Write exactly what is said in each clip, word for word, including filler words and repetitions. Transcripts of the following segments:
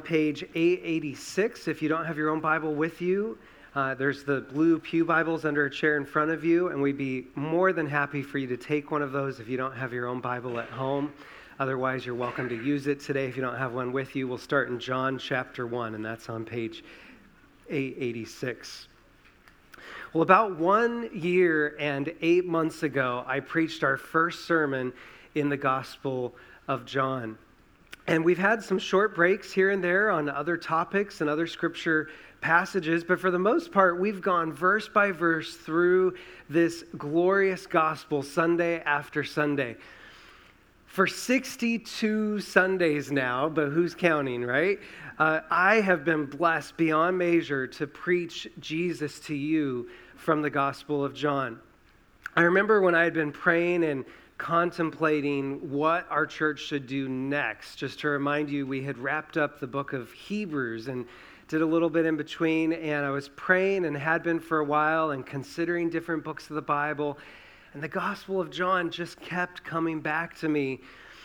page eight eighty-six. If you don't have your own Bible with you, uh, there's the blue pew Bibles under a chair in front of you, and we'd be more than happy for you to take one of those if you don't have your own Bible at home. Otherwise, you're welcome to use it today if you don't have one with you. We'll start in John chapter one, and that's on page eight eighty-six. Well, about one year and eight months ago, I preached our first sermon in the Gospel of John. And we've had some short breaks here and there on other topics and other scripture passages, but for the most part, we've gone verse by verse through this glorious gospel Sunday after Sunday. For sixty-two Sundays now, but who's counting, right? Uh, I have been blessed beyond measure to preach Jesus to you from the Gospel of John. I remember when I had been praying and contemplating what our church should do next. Just to remind you, we had wrapped up the book of Hebrews and did a little bit in between, and I was praying and had been for a while and considering different books of the Bible, and the Gospel of John just kept coming back to me.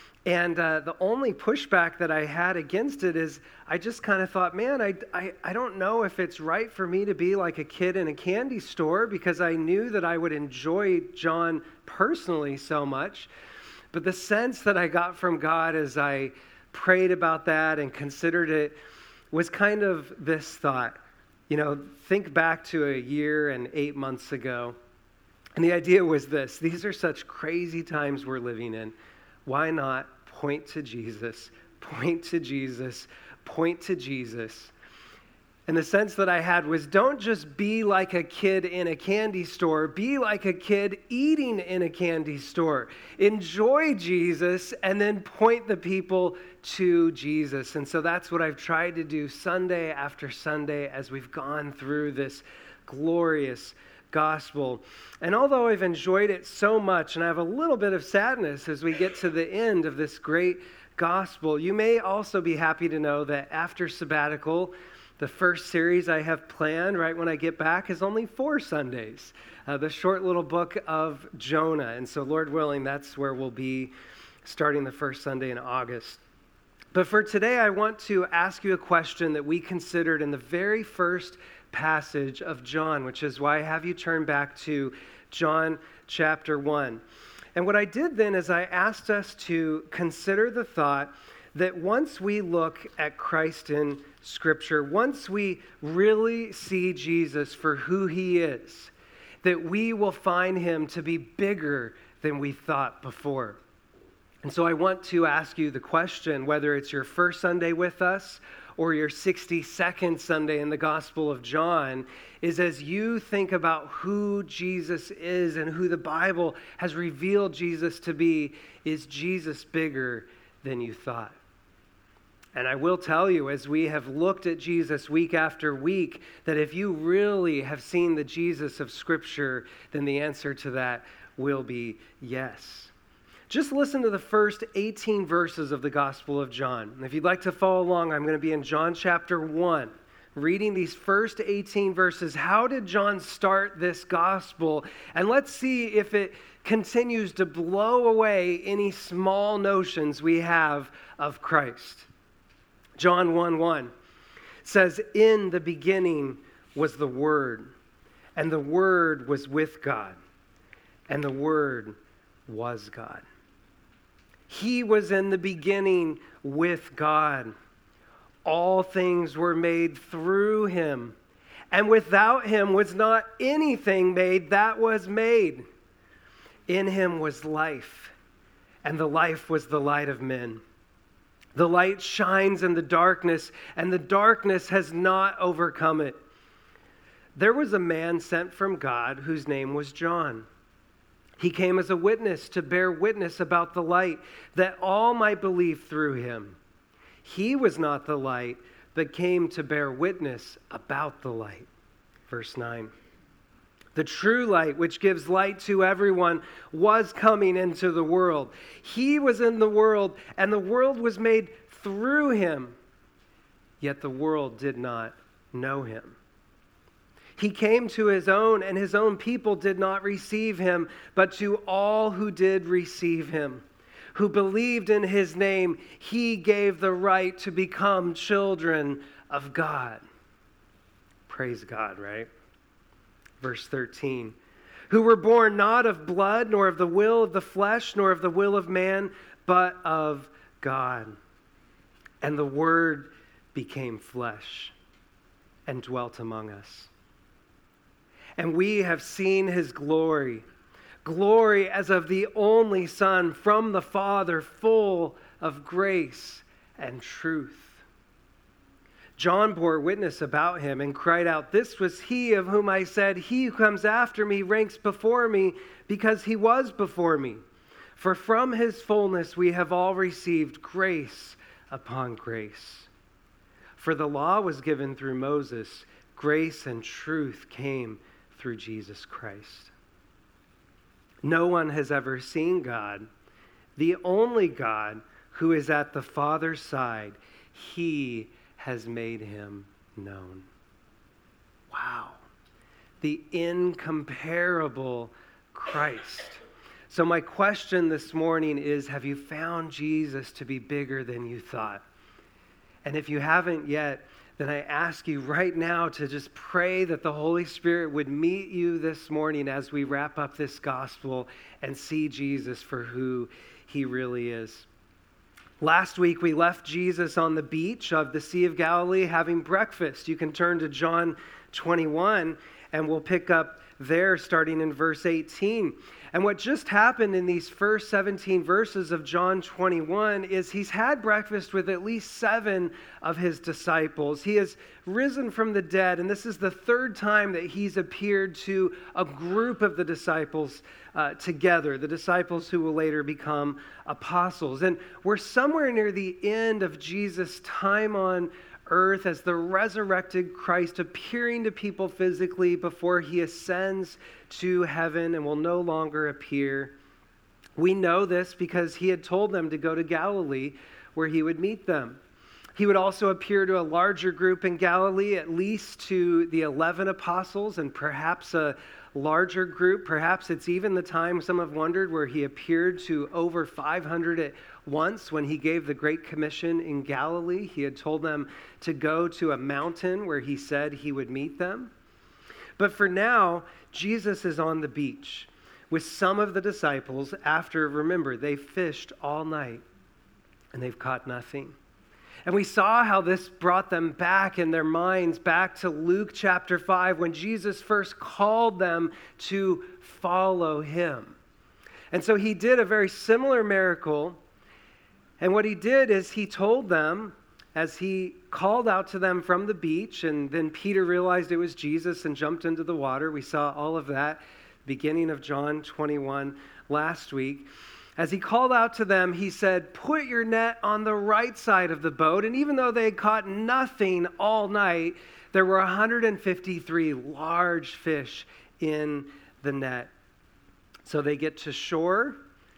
And uh, the only pushback that I had against it is I just kind of thought, man, I, I, I don't know if it's right for me to be like a kid in a candy store, because I knew that I would enjoy John personally so much. But the sense that I got from God as I prayed about that and considered it was kind of this thought. You know, think back to a year and eight months ago. And the idea was this: these are such crazy times we're living in. Why not point to Jesus, point to Jesus, point to Jesus? And the sense that I had was, don't just be like a kid in a candy store, be like a kid eating in a candy store. Enjoy Jesus and then point the people to Jesus. And so that's what I've tried to do Sunday after Sunday as we've gone through this glorious gospel. And although I've enjoyed it so much, and I have a little bit of sadness as we get to the end of this great gospel, you may also be happy to know that after sabbatical, the first series I have planned right when I get back is only four Sundays, uh, the short little book of Jonah. And so Lord willing, that's where we'll be starting the first Sunday in August. But for today, I want to ask you a question that we considered in the very first passage of John, which is why I have you turn back to John chapter one. And what I did then is I asked us to consider the thought that once we look at Christ in Scripture, once we really see Jesus for who he is, that we will find him to be bigger than we thought before. And so I want to ask you the question, whether it's your first Sunday with us or your sixty-second Sunday in the Gospel of John, is as you think about who Jesus is and who the Bible has revealed Jesus to be, is Jesus bigger than you thought? And I will tell you, as we have looked at Jesus week after week, that if you really have seen the Jesus of Scripture, then the answer to that will be yes. Just listen to the first eighteen verses of the Gospel of John. And if you'd like to follow along, I'm going to be in John chapter one, reading these first eighteen verses. How did John start this gospel? And let's see if it continues to blow away any small notions we have of Christ. John one one says, "In the beginning was the Word, and the Word was with God, and the Word was God. He was in the beginning with God. All things were made through him, and without him was not anything made that was made. In him was life, and the life was the light of men. The light shines in the darkness, and the darkness has not overcome it. There was a man sent from God whose name was John. He came as a witness to bear witness about the light, that all might believe through him. He was not the light, but came to bear witness about the light." Verse nine. "The true light, which gives light to everyone, was coming into the world. He was in the world, and the world was made through him, yet the world did not know him. He came to his own, and his own people did not receive him, but to all who did receive him, who believed in his name, he gave the right to become children of God. Praise God, right? Verse thirteen. Who were born not of blood, nor of the will of the flesh, nor of the will of man, but of God. And the Word became flesh and dwelt among us. And we have seen his glory, glory as of the only Son from the Father, full of grace and truth. John bore witness about him and cried out, "This was he of whom I said, he who comes after me ranks before me, because he was before me. For from his fullness we have all received grace upon grace. For the law was given through Moses, grace and truth came through Jesus Christ." No one has ever seen God, the only God who is at the Father's side. He has made him known. Wow. The incomparable Christ. So my question this morning is, have you found Jesus to be bigger than you thought? And if you haven't yet, then I ask you right now to just pray that the Holy Spirit would meet you this morning as we wrap up this gospel and see Jesus for who he really is. Last week, we left Jesus on the beach of the Sea of Galilee having breakfast. You can turn to John twenty-one, and we'll pick up there starting in verse eighteen. And what just happened in these first seventeen verses of John twenty-one is he's had breakfast with at least seven of his disciples. He has risen from the dead, and this is the third time that he's appeared to a group of the disciples uh, together, the disciples who will later become apostles. And we're somewhere near the end of Jesus' time on earth as the resurrected Christ appearing to people physically before he ascends to heaven and will no longer appear. We know this because he had told them to go to Galilee where he would meet them. He would also appear to a larger group in Galilee, at least to the eleven apostles and perhaps a larger group. Perhaps it's even the time, some have wondered, where he appeared to over five hundred at once when he gave the Great Commission in Galilee. He had told them to go to a mountain where he said he would meet them. But for now, Jesus is on the beach with some of the disciples after, remember, they fished all night and they've caught nothing. And we saw how this brought them back in their minds, back to Luke chapter five, when Jesus first called them to follow him. And so he did a very similar miracle. And what he did is he told them, as he called out to them from the beach, and then Peter realized it was Jesus and jumped into the water. We saw all of that, beginning of John twenty-one last week. As he called out to them, he said, "Put your net on the right side of the boat." And even though they had caught nothing all night, there were one hundred fifty-three large fish in the net. So they get to shore.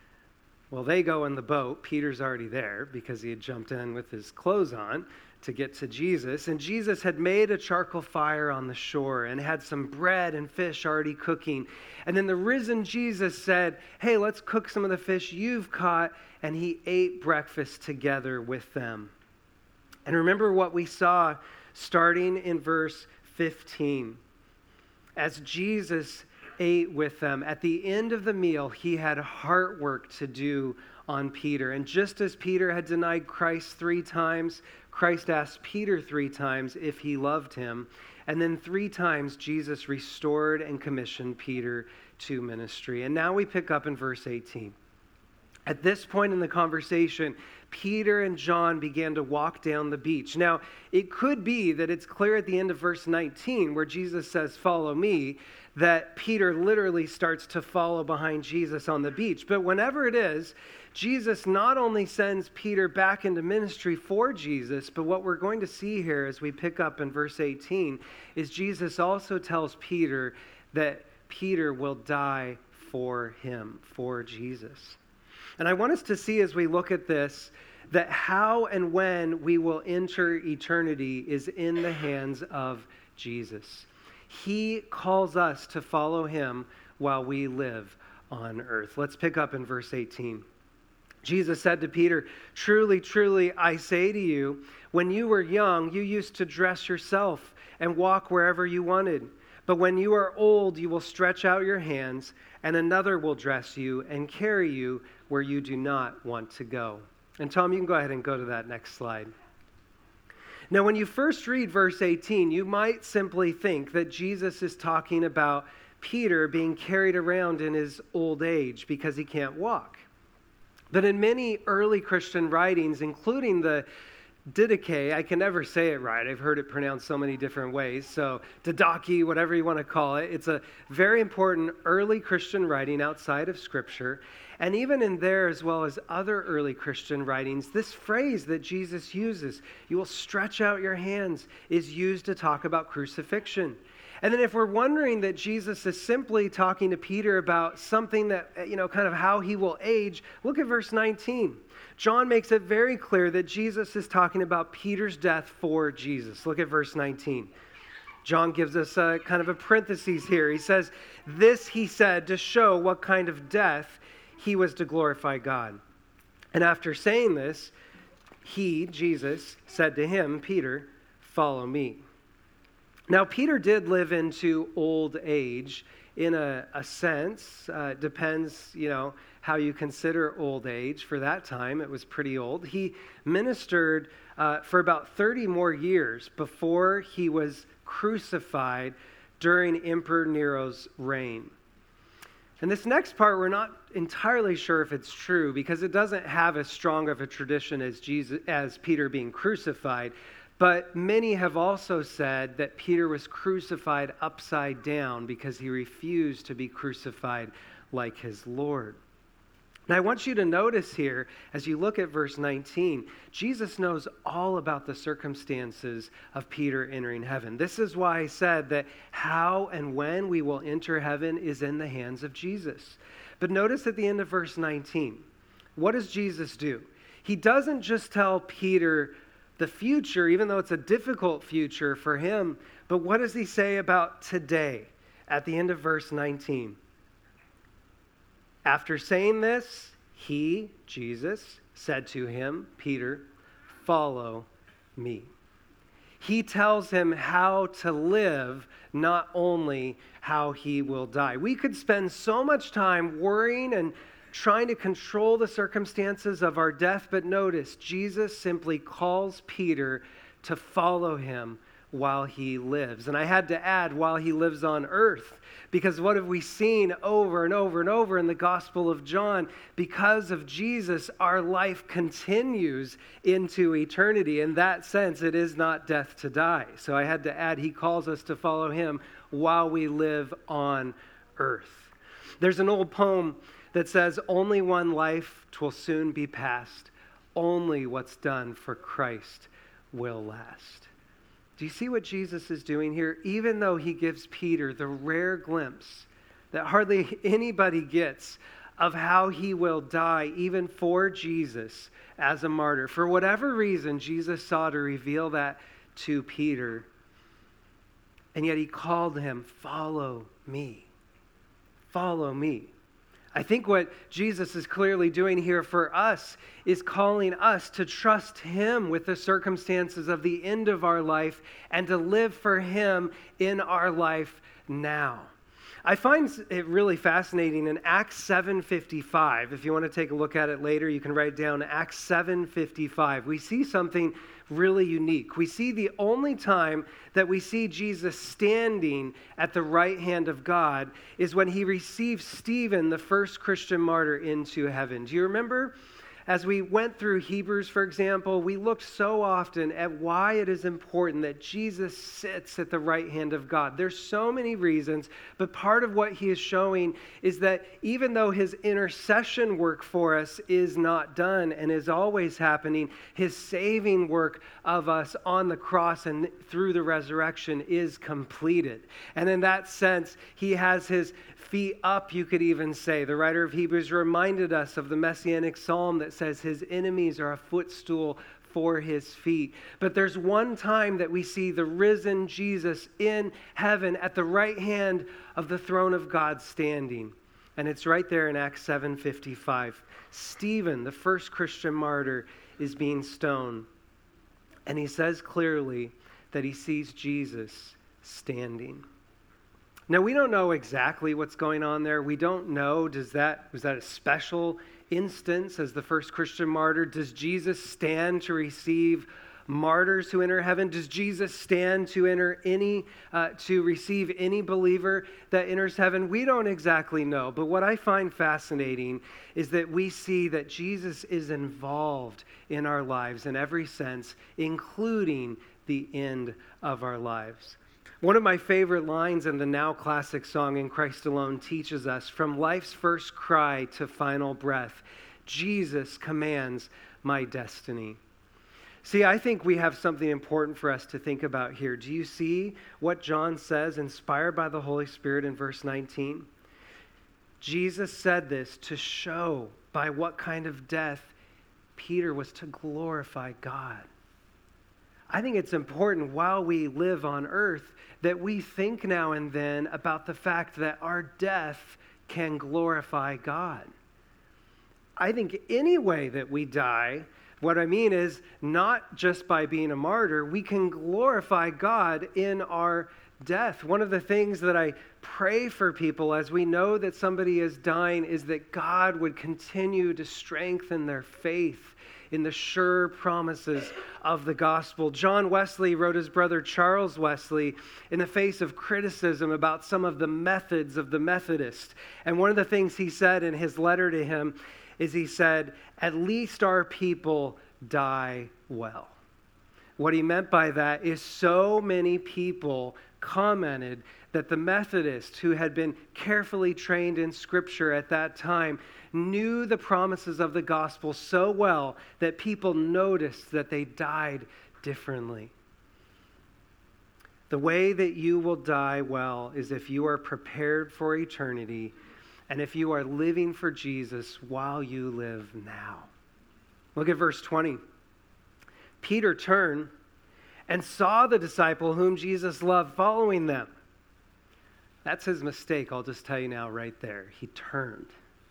Well, they go in the boat. Peter's already there because he had jumped in with his clothes on to get to Jesus. And Jesus had made a charcoal fire on the shore and had some bread and fish already cooking. And then the risen Jesus said, "Hey, let's cook some of the fish you've caught." And he ate breakfast together with them. And remember what we saw starting in verse fifteen. As Jesus ate with them, at the end of the meal, he had heart work to do on Peter. And just as Peter had denied Christ three times, Christ asked Peter three times if he loved him. And then three times, Jesus restored and commissioned Peter to ministry. And now we pick up in verse eighteen. At this point in the conversation, Peter and John began to walk down the beach. Now, it could be that it's clear at the end of verse nineteen, where Jesus says, "Follow me," that Peter literally starts to follow behind Jesus on the beach. But whenever it is, Jesus not only sends Peter back into ministry for Jesus, but what we're going to see here as we pick up in verse eighteen is Jesus also tells Peter that Peter will die for him, for Jesus. And I want us to see as we look at this that how and when we will enter eternity is in the hands of Jesus. He calls us to follow him while we live on earth. Let's pick up in verse eighteen. Jesus said to Peter, "Truly, truly, I say to you, when you were young, you used to dress yourself and walk wherever you wanted. But when you are old, you will stretch out your hands, and another will dress you and carry you where you do not want to go." And Tom, you can go ahead and go to that next slide. Now, when you first read verse eighteen, you might simply think that Jesus is talking about Peter being carried around in his old age because he can't walk. But in many early Christian writings, including the Didache, I can never say it right. I've heard it pronounced so many different ways. So Didache, whatever you want to call it. It's a very important early Christian writing outside of Scripture. And even in there, as well as other early Christian writings, this phrase that Jesus uses, "you will stretch out your hands," is used to talk about crucifixion. And then if we're wondering that Jesus is simply talking to Peter about something that, you know, kind of how he will age, look at verse nineteen. John makes it very clear that Jesus is talking about Peter's death for Jesus. Look at verse nineteen. John gives us a kind of a parenthesis here. He says, "This he said to show what kind of death he was to glorify God." And after saying this, he, Jesus, said to him, "Peter, follow me." Now, Peter did live into old age in a, a sense. Uh, depends, you know, how you consider old age. For that time, it was pretty old. He ministered uh, for about thirty more years before he was crucified during Emperor Nero's reign. And this next part, we're not entirely sure if it's true because it doesn't have as strong of a tradition as Jesus, as Peter being crucified. But many have also said that Peter was crucified upside down because he refused to be crucified like his Lord. And I want you to notice here, as you look at verse nineteen, Jesus knows all about the circumstances of Peter entering heaven. This is why I said that how and when we will enter heaven is in the hands of Jesus. But notice at the end of verse nineteen, what does Jesus do? He doesn't just tell Peter the future, even though it's a difficult future for him, but what does he say about today at the end of verse nineteen? After saying this, he, Jesus, said to him, "Peter, follow me." He tells him how to live, not only how he will die. We could spend so much time worrying and trying to control the circumstances of our death, but notice, Jesus simply calls Peter to follow him while he lives. And I had to add, while he lives on earth, because what have we seen over and over and over in the Gospel of John? Because of Jesus, our life continues into eternity. In that sense, it is not death to die. So I had to add, he calls us to follow him while we live on earth. There's an old poem that says, "Only one life 'twill soon be past. Only what's done for Christ will last." Do you see what Jesus is doing here? Even though he gives Peter the rare glimpse that hardly anybody gets of how he will die, even for Jesus as a martyr. For whatever reason, Jesus saw to reveal that to Peter. And yet he called him, "Follow me. Follow me." I think what Jesus is clearly doing here for us is calling us to trust him with the circumstances of the end of our life and to live for him in our life now. I find it really fascinating in Acts seven fifty-five. If you want to take a look at it later, you can write down Acts seven fifty-five. We see something really unique. We see the only time that we see Jesus standing at the right hand of God is when he receives Stephen, the first Christian martyr, into heaven. Do you remember? As we went through Hebrews, for example, we looked so often at why it is important that Jesus sits at the right hand of God. There's so many reasons, but part of what he is showing is that even though his intercession work for us is not done and is always happening, his saving work of us on the cross and through the resurrection is completed. And in that sense, he has his feet up, you could even say. The writer of Hebrews reminded us of the messianic psalm that says his enemies are a footstool for his feet. But there's one time that we see the risen Jesus in heaven at the right hand of the throne of God standing. And it's right there in Acts seven fifty-five. Stephen, the first Christian martyr, is being stoned. And he says clearly that he sees Jesus standing. Now, we don't know exactly what's going on there. We don't know, does that, was that a special instance as the first Christian martyr? Does Jesus stand to receive martyrs who enter heaven? Does Jesus stand to enter any, uh, to receive any believer that enters heaven? We don't exactly know. But what I find fascinating is that we see that Jesus is involved in our lives in every sense, including the end of our lives. One of my favorite lines in the now classic song, In Christ Alone, teaches us, from life's first cry to final breath, Jesus commands my destiny. See, I think we have something important for us to think about here. Do you see what John says, inspired by the Holy Spirit in verse nineteen? Jesus said this to show by what kind of death Peter was to glorify God. I think it's important while we live on earth that we think now and then about the fact that our death can glorify God. I think any way that we die, what I mean is not just by being a martyr, we can glorify God in our death. One of the things that I pray for people as we know that somebody is dying is that God would continue to strengthen their faith in the sure promises of the gospel. John Wesley wrote his brother Charles Wesley in the face of criticism about some of the methods of the Methodists. And one of the things he said in his letter to him is he said, "At least our people die well." What he meant by that is so many people commented that the Methodists, who had been carefully trained in Scripture at that time, knew the promises of the gospel so well that people noticed that they died differently. The way that you will die well is if you are prepared for eternity and if you are living for Jesus while you live now. Look at verse twenty. Peter turned and saw the disciple whom Jesus loved following them. That's his mistake, I'll just tell you now right there. He turned.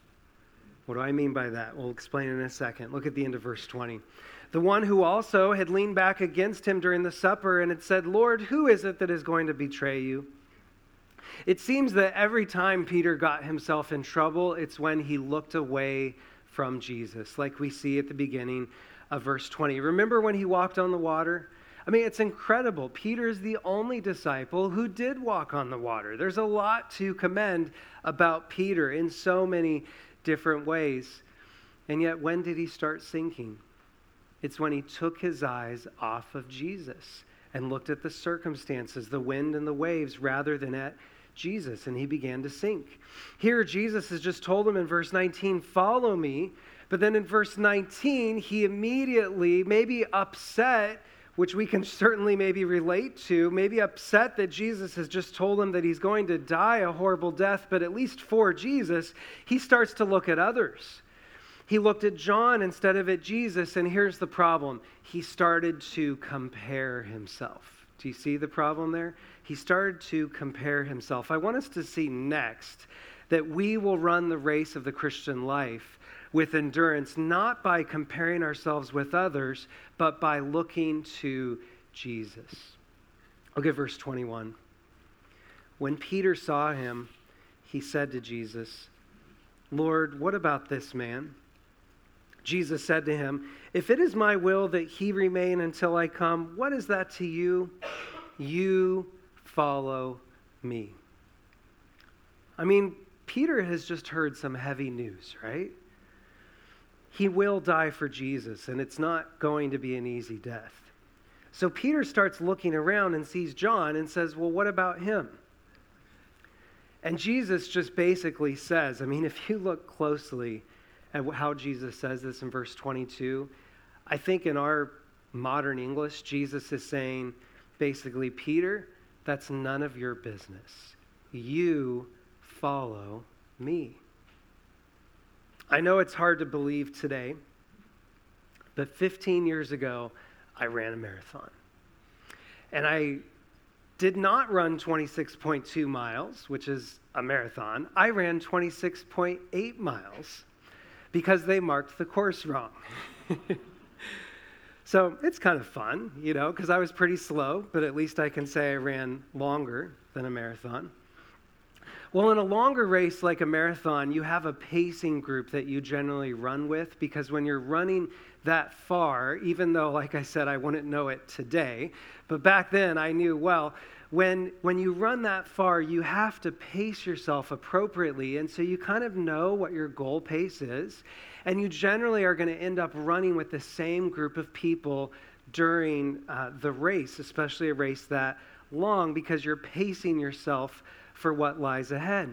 What do I mean by that? We'll explain in a second. Look at the end of verse twenty. The one who also had leaned back against him during the supper and had said, "Lord, who is it that is going to betray you?" It seems that every time Peter got himself in trouble, it's when he looked away from Jesus, like we see at the beginning of verse twenty. Remember when he walked on the water? I mean, it's incredible. Peter is the only disciple who did walk on the water. There's a lot to commend about Peter in so many different ways. And yet, when did he start sinking? It's when he took his eyes off of Jesus and looked at the circumstances, the wind and the waves, rather than at Jesus, and he began to sink. Here, Jesus has just told him in verse nineteen, "Follow me." But then in verse nineteen, he immediately, maybe upset, which we can certainly maybe relate to, maybe upset that Jesus has just told him that he's going to die a horrible death, but at least for Jesus, he starts to look at others. He looked at John instead of at Jesus, and here's the problem. He started to compare himself. Do you see the problem there? He started to compare himself. I want us to see next that we will run the race of the Christian life with endurance, not by comparing ourselves with others, but by looking to Jesus. Look at verse twenty-one. When Peter saw him, he said to Jesus, "Lord, what about this man?" Jesus said to him, "If it is my will that he remain until I come, what is that to you? You follow me." I mean, Peter has just heard some heavy news, right? He will die for Jesus, and it's not going to be an easy death. So Peter starts looking around and sees John and says, "Well, what about him?" And Jesus just basically says, I mean, if you look closely at how Jesus says this in verse twenty-two, I think in our modern English, Jesus is saying, basically, Peter, that's none of your business. You follow me. I know it's hard to believe today, but fifteen years ago, I ran a marathon. And I did not run twenty-six point two miles, which is a marathon. I ran twenty-six point eight miles because they marked the course wrong. So it's kind of fun, you know, because I was pretty slow, but at least I can say I ran longer than a marathon. Well, in a longer race like a marathon, you have a pacing group that you generally run with, because when you're running that far, even though, like I said, I wouldn't know it today, but back then I knew, well, when when you run that far, you have to pace yourself appropriately, and so you kind of know what your goal pace is, and you generally are going to end up running with the same group of people during uh, the race, especially a race that long, because you're pacing yourself for what lies ahead.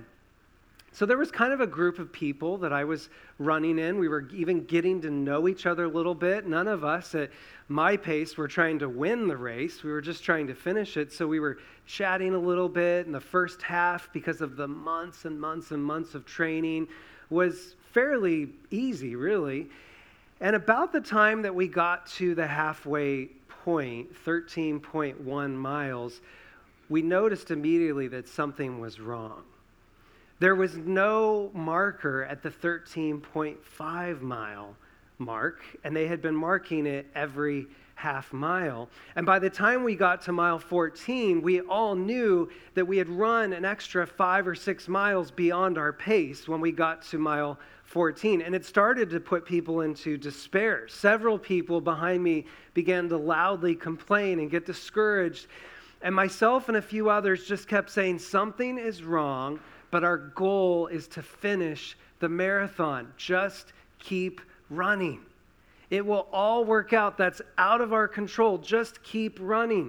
So there was kind of a group of people that I was running in. We were even getting to know each other a little bit. None of us at my pace were trying to win the race. We were just trying to finish it. So we were chatting a little bit. In the first half, because of the months and months and months of training, was fairly easy, really. And about the time that we got to the halfway point, thirteen point one miles, we noticed immediately that something was wrong. There was no marker at the thirteen point five mile mark, and they had been marking it every half mile. And by the time we got to mile fourteen, we all knew that we had run an extra five or six miles beyond our pace when we got to mile fourteen. And it started to put people into despair. Several people behind me began to loudly complain and get discouraged. And myself and a few others just kept saying, something is wrong, but our goal is to finish the marathon. Just keep running. It will all work out. That's out of our control. Just keep running.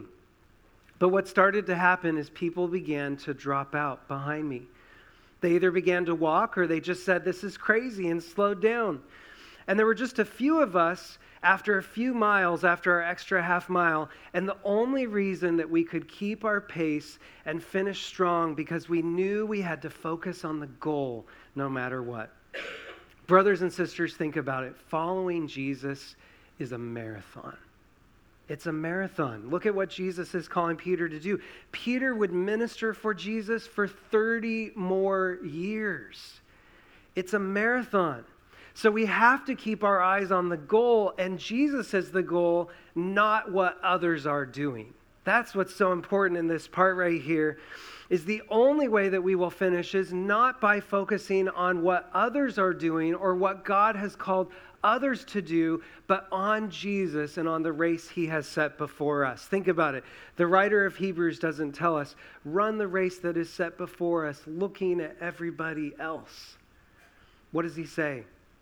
But what started to happen is people began to drop out behind me. They either began to walk or they just said, this is crazy, and slowed down. And there were just a few of us after a few miles, after our extra half mile, and the only reason that we could keep our pace and finish strong because we knew we had to focus on the goal no matter what. Brothers and sisters, think about it. Following Jesus is a marathon. It's a marathon. Look at what Jesus is calling Peter to do. Peter would minister for Jesus for thirty more years. It's a marathon. So we have to keep our eyes on the goal, and Jesus is the goal, not what others are doing. That's what's so important in this part right here, is the only way that we will finish is not by focusing on what others are doing or what God has called others to do, but on Jesus and on the race he has set before us. Think about it. The writer of Hebrews doesn't tell us, run the race that is set before us, looking at everybody else. What does he say?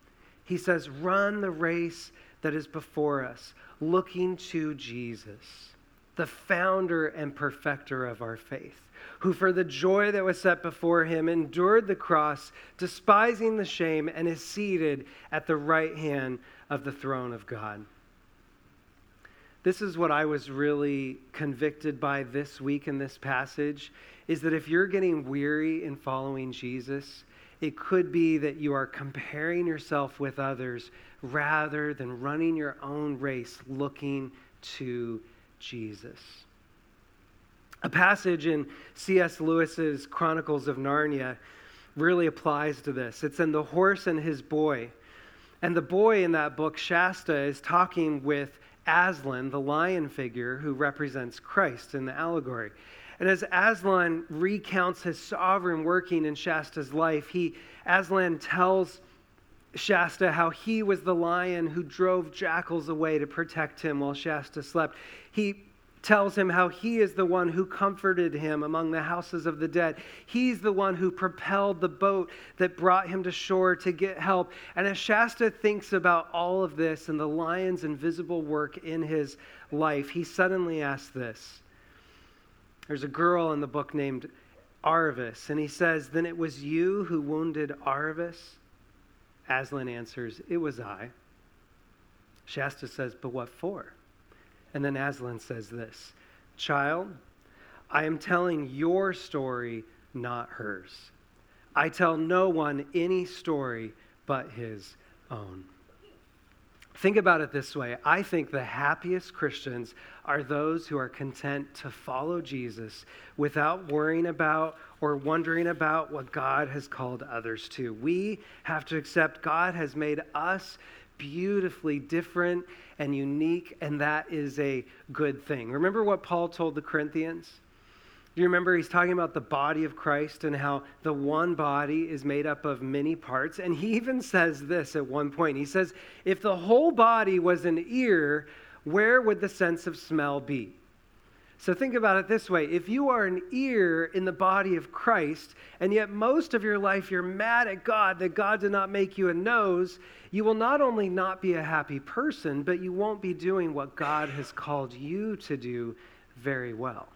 He says, run the race that is before us, looking to Jesus, the founder and perfecter of our faith, who for the joy that was set before him endured the cross, despising the shame, and is seated at the right hand of the throne of God. This is what I was really convicted by this week in this passage, is that if you're getting weary in following Jesus, it could be that you are comparing yourself with others rather than running your own race looking to Jesus. A passage in C S Lewis's Chronicles of Narnia really applies to this. It's in The Horse and His Boy. And the boy in that book, Shasta, is talking with Aslan, the lion figure who represents Christ in the allegory. And as Aslan recounts his sovereign working in Shasta's life, he Aslan tells Shasta how he was the lion who drove jackals away to protect him while Shasta slept. He tells him how he is the one who comforted him among the houses of the dead. He's the one who propelled the boat that brought him to shore to get help. And as Shasta thinks about all of this and the lion's invisible work in his life, he suddenly asks this. There's a girl in the book named Arvis, and he says, then it was you who wounded Arvis? Aslan answers, it was I. Shasta says, but what for? And then Aslan says this, child, I am telling your story, not hers. I tell no one any story but his own. Think about it this way. I think the happiest Christians are those who are content to follow Jesus without worrying about or wondering about what God has called others to. We have to accept God has made us beautifully different and unique, and that is a good thing. Remember what Paul told the Corinthians? Do you remember he's talking about the body of Christ and how the one body is made up of many parts? And he even says this at one point. He says, if the whole body was an ear, where would the sense of smell be? So think about it this way. If you are an ear in the body of Christ, and yet most of your life you're mad at God that God did not make you a nose, you will not only not be a happy person, but you won't be doing what God has called you to do very well.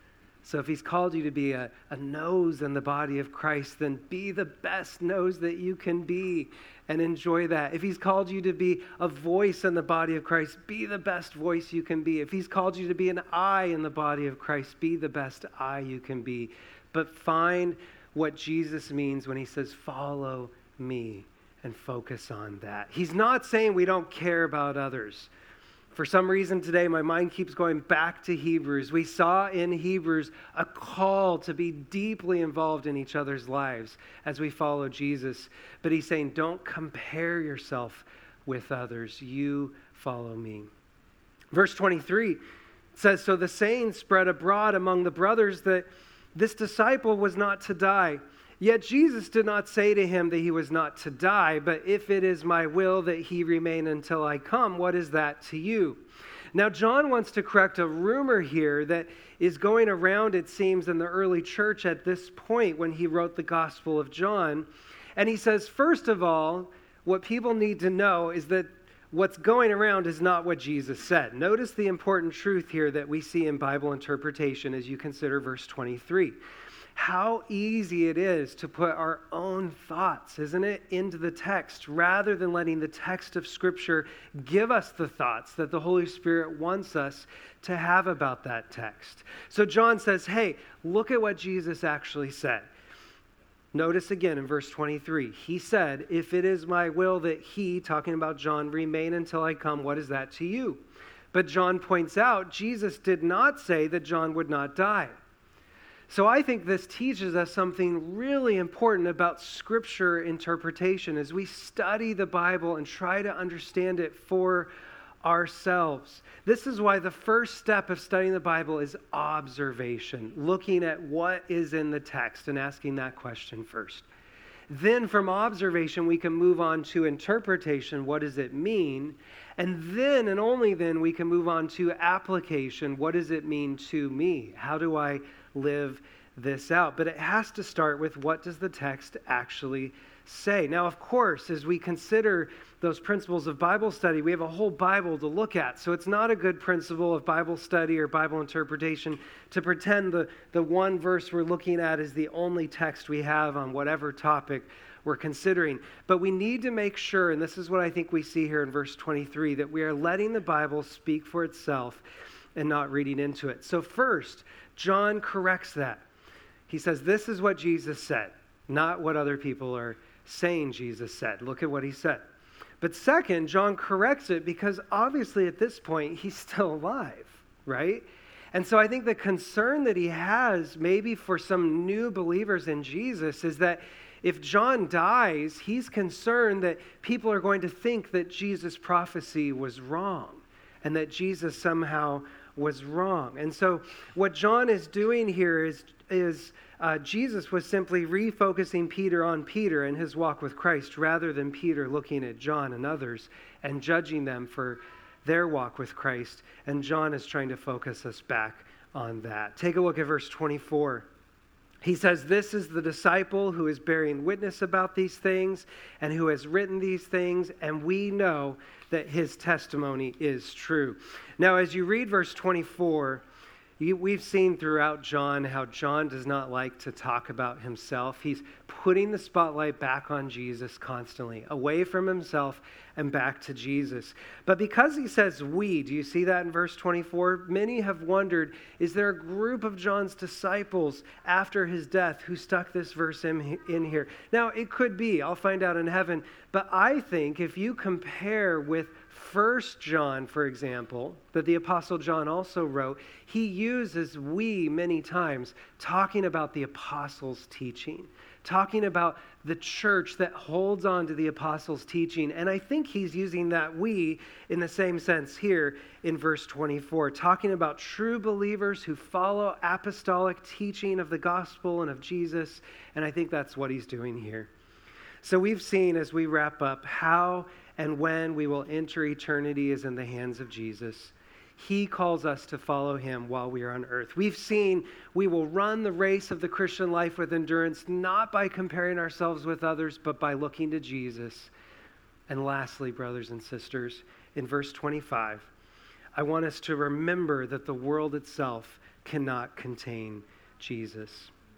So if he's called you to be a, a nose in the body of Christ, then be the best nose that you can be and enjoy that. If he's called you to be a voice in the body of Christ, be the best voice you can be. If he's called you to be an eye in the body of Christ, be the best eye you can be. But find what Jesus means when he says, follow me, and focus on that. He's not saying we don't care about others. For some reason today, my mind keeps going back to Hebrews. We saw in Hebrews a call to be deeply involved in each other's lives as we follow Jesus. But he's saying, don't compare yourself with others. You follow me. Verse twenty-three says, so the saying spread abroad among the brothers that this disciple was not to die. Yet Jesus did not say to him that he was not to die, but if it is my will that he remain until I come, what is that to you? Now, John wants to correct a rumor here that is going around, it seems, in the early church at this point when he wrote the Gospel of John. And he says, first of all, what people need to know is that what's going around is not what Jesus said. Notice the important truth here that we see in Bible interpretation as you consider verse twenty-three. How easy it is to put our own thoughts, isn't it, into the text rather than letting the text of Scripture give us the thoughts that the Holy Spirit wants us to have about that text. So John says, hey, look at what Jesus actually said. Notice again in verse twenty-three, he said, if it is my will that he, talking about John, remain until I come, what is that to you? But John points out, Jesus did not say that John would not die. So I think this teaches us something really important about Scripture interpretation as we study the Bible and try to understand it for ourselves. This is why the first step of studying the Bible is observation, looking at what is in the text and asking that question first. Then from observation, we can move on to interpretation. What does it mean? And then, and only then, we can move on to application. What does it mean to me? How do I live this out? But it has to start with, what does the text actually say? Now, of course, as we consider those principles of Bible study, we have a whole Bible to look at. So it's not a good principle of Bible study or Bible interpretation to pretend the, the one verse we're looking at is the only text we have on whatever topic we're considering. But we need to make sure, and this is what I think we see here in verse twenty-three, that we are letting the Bible speak for itself and not reading into it. So first, John corrects that. He says, this is what Jesus said, not what other people are saying Jesus said. Look at what he said. But second, John corrects it because obviously at this point, he's still alive, right? And so I think the concern that he has maybe for some new believers in Jesus is that if John dies, he's concerned that people are going to think that Jesus' prophecy was wrong and that Jesus somehow was wrong. And so what John is doing here is, is uh, Jesus was simply refocusing Peter on Peter and his walk with Christ rather than Peter looking at John and others and judging them for their walk with Christ. And John is trying to focus us back on that. Take a look at verse twenty-four. He says, this is the disciple who is bearing witness about these things and who has written these things, and we know that his testimony is true. Now, as you read verse twenty-four, you, we've seen throughout John how John does not like to talk about himself. He's putting the spotlight back on Jesus constantly, away from himself and back to Jesus. But because he says we, do you see that in verse twenty-four? Many have wondered, is there a group of John's disciples after his death who stuck this verse in, in here? Now, it could be. I'll find out in heaven. But I think if you compare with First John, for example, that the Apostle John also wrote, he uses we many times talking about the apostles' teaching, talking about the church that holds on to the apostles' teaching. And I think he's using that we in the same sense here in verse twenty-four, talking about true believers who follow apostolic teaching of the gospel and of Jesus. And I think that's what he's doing here. So we've seen as we wrap up how and when we will enter eternity is in the hands of Jesus. He calls us to follow him while we are on earth. We've seen we will run the race of the Christian life with endurance, not by comparing ourselves with others, but by looking to Jesus. And lastly, brothers and sisters, in verse twenty-five, I want us to remember that the world itself cannot contain Jesus.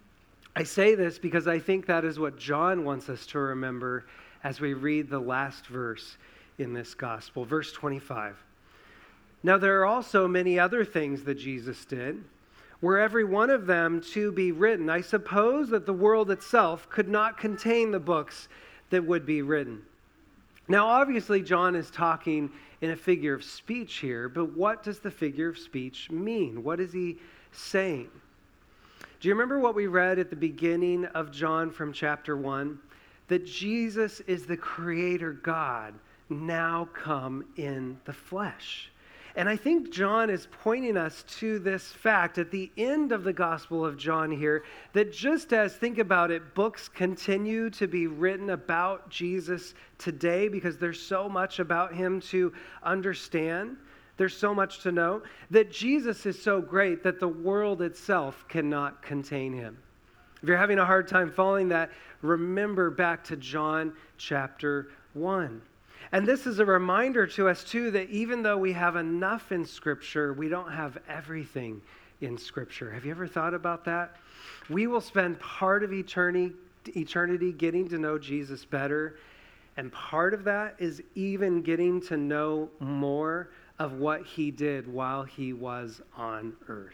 I say this because I think that is what John wants us to remember as we read the last verse in this gospel. Verse twenty-five. Now there are also many other things that Jesus did, were every one of them to be written. I suppose that the world itself could not contain the books that would be written. Now obviously John is talking in a figure of speech here, but what does the figure of speech mean? What is he saying? Do you remember what we read at the beginning of John from chapter one? That Jesus is the creator God now come in the flesh. And I think John is pointing us to this fact at the end of the Gospel of John here, that just as, think about it, books continue to be written about Jesus today because there's so much about him to understand, there's so much to know, that Jesus is so great that the world itself cannot contain him. If you're having a hard time following that, remember back to John chapter one. And this is a reminder to us too that even though we have enough in Scripture, we don't have everything in Scripture. Have you ever thought about that? We will spend part of eternity, eternity getting to know Jesus better. And part of that is even getting to know more of what he did while he was on earth.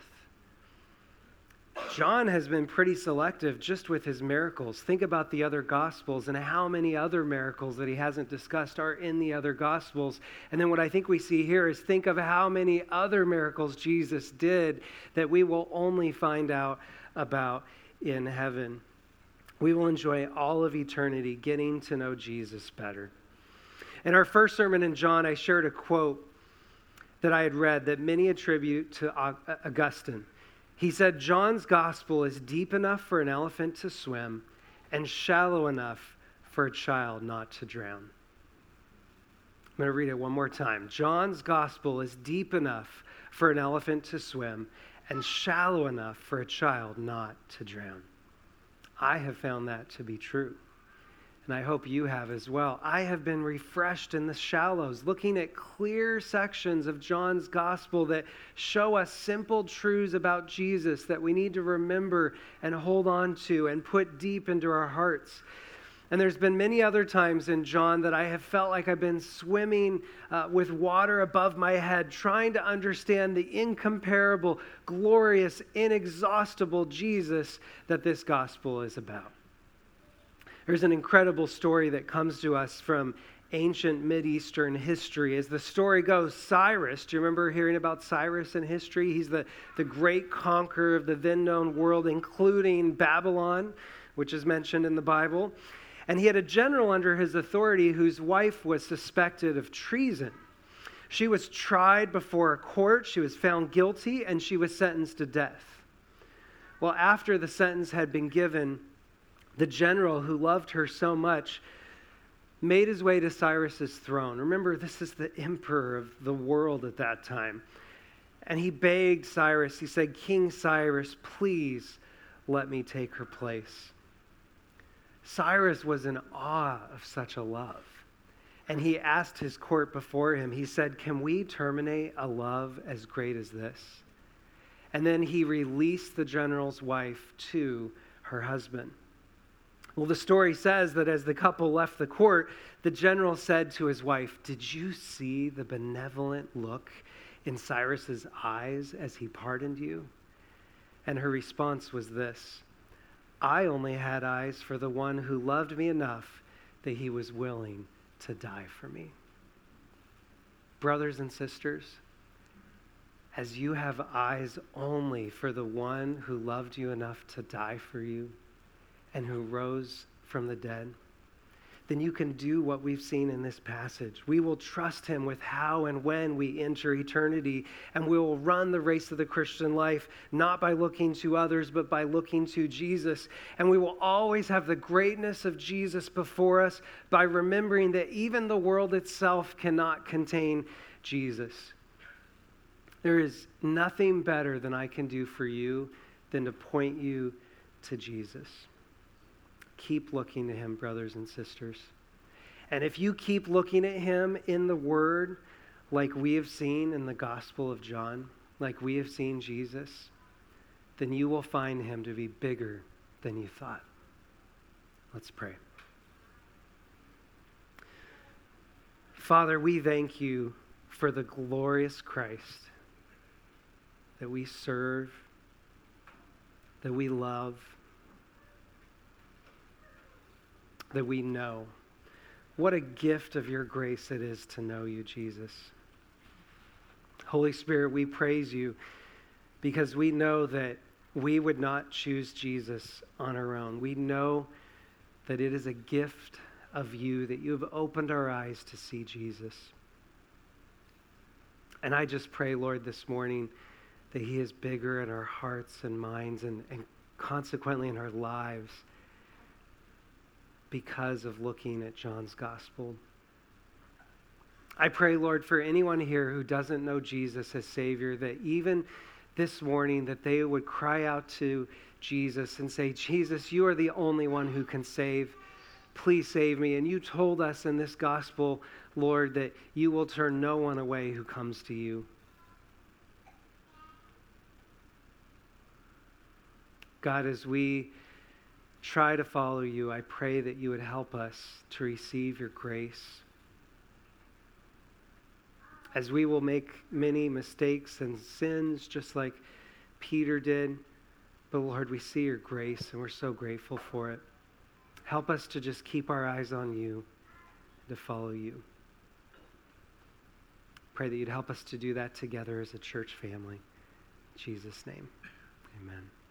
John has been pretty selective just with his miracles. Think about the other Gospels and how many other miracles that he hasn't discussed are in the other Gospels. And then what I think we see here is think of how many other miracles Jesus did that we will only find out about in heaven. We will enjoy all of eternity getting to know Jesus better. In our first sermon in John, I shared a quote that I had read that many attribute to Augustine. He said, John's gospel is deep enough for an elephant to swim and shallow enough for a child not to drown. I'm going to read it one more time. John's gospel is deep enough for an elephant to swim and shallow enough for a child not to drown. I have found that to be true. And I hope you have as well. I have been refreshed in the shallows, looking at clear sections of John's gospel that show us simple truths about Jesus that we need to remember and hold on to and put deep into our hearts. And there's been many other times in John that I have felt like I've been swimming uh, with water above my head, trying to understand the incomparable, glorious, inexhaustible Jesus that this gospel is about. There's an incredible story that comes to us from ancient Mideastern history. As the story goes, Cyrus, do you remember hearing about Cyrus in history? He's the, the great conqueror of the then known world, including Babylon, which is mentioned in the Bible. And he had a general under his authority whose wife was suspected of treason. She was tried before a court, she was found guilty, and she was sentenced to death. Well, after the sentence had been given, the general who loved her so much made his way to Cyrus's throne. Remember, this is the emperor of the world at that time. And he begged Cyrus, he said, King Cyrus, please let me take her place. Cyrus was in awe of such a love. And he asked his court before him, he said, can we terminate a love as great as this? And then he released the general's wife to her husband. Well, the story says that as the couple left the court, the general said to his wife, did you see the benevolent look in Cyrus's eyes as he pardoned you? And her response was this, I only had eyes for the one who loved me enough that he was willing to die for me. Brothers and sisters, as you have eyes only for the one who loved you enough to die for you and who rose from the dead, then you can do what we've seen in this passage. We will trust him with how and when we enter eternity, and we will run the race of the Christian life, not by looking to others, but by looking to Jesus. And we will always have the greatness of Jesus before us by remembering that even the world itself cannot contain Jesus. There is nothing better than I can do for you than to point you to Jesus. Keep looking to him, brothers and sisters. And if you keep looking at him in the Word, like we have seen in the Gospel of John, like we have seen Jesus, then you will find him to be bigger than you thought. Let's pray. Father, we thank you for the glorious Christ that we serve, that we love, that we know. What a gift of your grace it is to know you, Jesus. Holy Spirit, we praise you because we know that we would not choose Jesus on our own. We know that it is a gift of you, that you have opened our eyes to see Jesus. And I just pray, Lord, this morning that he is bigger in our hearts and minds and, and consequently in our lives, because of looking at John's gospel. I pray, Lord, for anyone here who doesn't know Jesus as Savior, that even this morning that they would cry out to Jesus and say, Jesus, you are the only one who can save. Please save me. And you told us in this gospel, Lord, that you will turn no one away who comes to you. God, as we try to follow you, I pray that you would help us to receive your grace. As we will make many mistakes and sins, just like Peter did, but Lord, we see your grace and we're so grateful for it. Help us to just keep our eyes on you, to follow you. Pray that you'd help us to do that together as a church family. In Jesus' name, amen.